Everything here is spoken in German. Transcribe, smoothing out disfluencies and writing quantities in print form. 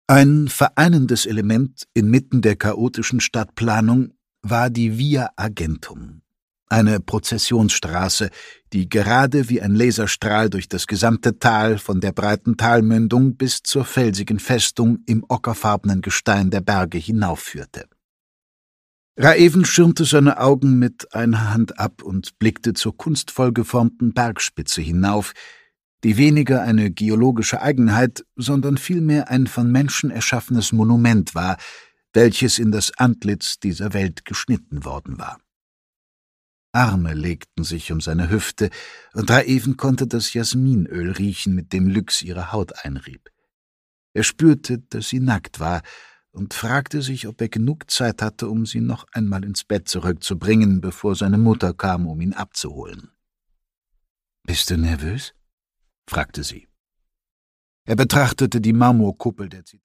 Ein vereinendes Element inmitten der chaotischen Stadtplanung war die Via Argentum, eine Prozessionsstraße, die gerade wie ein Laserstrahl durch das gesamte Tal von der breiten Talmündung bis zur felsigen Festung im ockerfarbenen Gestein der Berge hinaufführte. Raeven schirmte seine Augen mit einer Hand ab und blickte zur kunstvoll geformten Bergspitze hinauf, die weniger eine geologische Eigenheit, sondern vielmehr ein von Menschen erschaffenes Monument war, welches in das Antlitz dieser Welt geschnitten worden war. Arme legten sich um seine Hüfte, und Raeven konnte das Jasminöl riechen, mit dem Lyx ihre Haut einrieb. Er spürte, dass sie nackt war, und fragte sich, ob er genug Zeit hatte, um sie noch einmal ins Bett zurückzubringen, bevor seine Mutter kam, um ihn abzuholen. »Bist du nervös?« fragte sie. Er betrachtete die Marmorkuppel der